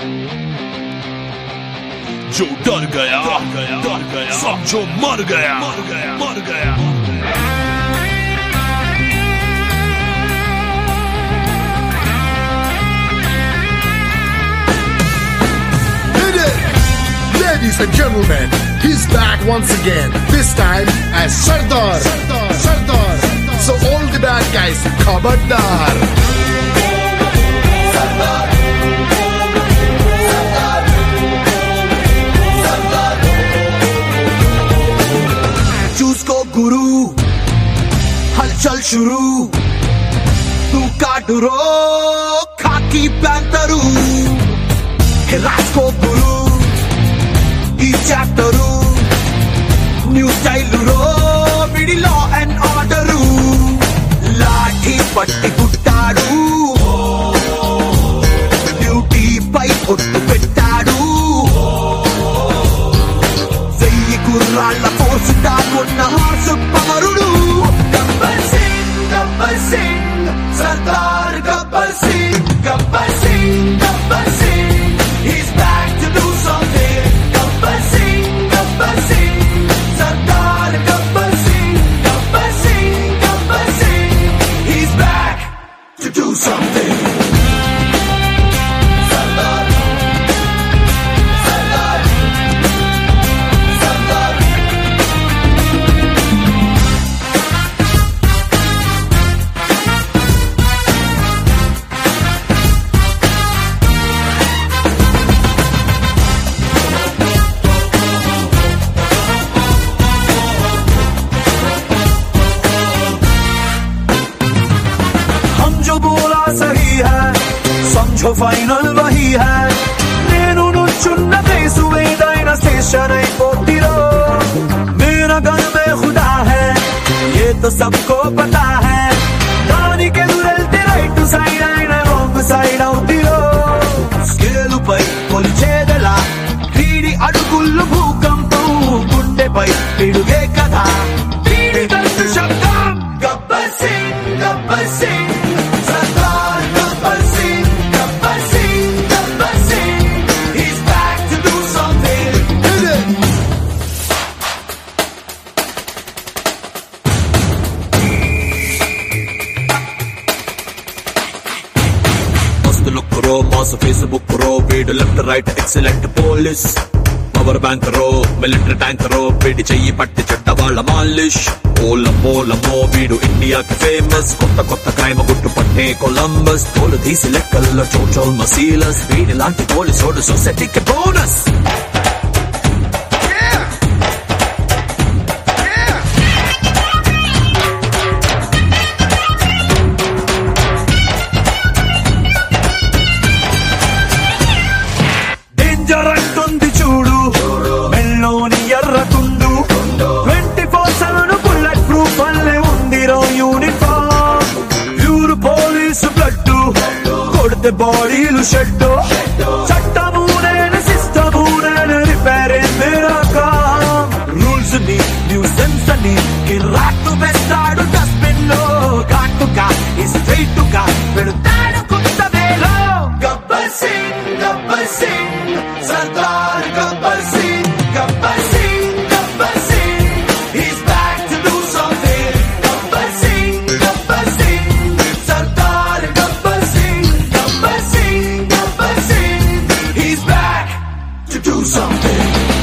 जो डर गया समझो मर गया मर गया। Ladies and gentlemen, he's back once again. This time as Sardar. So all the bad guys, Khabardar. चूसको गुरु हलचल शुरू तू काटरो खाकी पैंतरू राजको गुरु ఈ చాప్టరు న్యూ స్టైల్ రో మిడి లా అండ్ ఆర్డరు లాఠీ పట్టి కుట్టాడు డ్యూటీ పై ఒట్టు పెట్టాడు వెయ్యి గుర్రాళ్ళ ఫోర్స్ దాకున్న హార్స్ పవరుడు Gabbar Singh Sardar Gabbar Singh Gabbar Singh he's back to do something Sardar Gabbar Singh, he's back to do something. Sardar. समझो फाइनल वही है నేను నుంచున్న ప్లేసు ఏదైనా స్టేషన్ అయిపోతిరో मेरा घर में खुदा है ये तो सबको पता है దానికి ఎదురెళ్తే రైట్ సైడ్ అయినా రాంగ్ సైడ్ అవుతిరో స్కేలు పై కొలిచేదలా వీడి అడుగుళ్ళు భూకంపం గుండెపై పిడుగే కదా వీడి దంతు శబ్దం గబ్బర్ సింగ్ మాస్ ఫేస్బుక్ రో వీడు left right excellent police power bank రో మిలిటరీ ట్యాంక్ రో వీడి చెయ్యి పట్టి చెడ్డ వాళ్ళ మాలిష్ ఓలమో వీడు ఇండియాకి ఫేమస్ కొత్త క్రైమ్ గుట్టు పట్టే కొలంబస్ తోలు తీసి లెక్కల్లో చోచోల్ మసీలస్ వీడి లాంటి పోలీసోడు సొసైటీకి బోనస్ జరంటుంది చూడు మెల్లోని ఎర్రకుండు 24/7 బుల్లెట్ ప్రూఫ్ అల్లే ఉందిరో యూనిఫామ్ ప్యూర్ పోలీసు బ్లడ్ కొడితే బాడీలు షెడ్ చట్టము నేను సిస్టము నేను రిపేర్ రూల్స్ ని న్యూసెన్స్ అని కిరాకు వేస్తాడు డస్ట్బిన్ లో ఘాటుగా స్ట్రైట్ గా పెడతాడు కొత్త వేలో Gabbar Singh Sardar Gabbar Singh, he's back to do something. Gabbar Singh, Sardar Gabbar Singh, he's back to do something.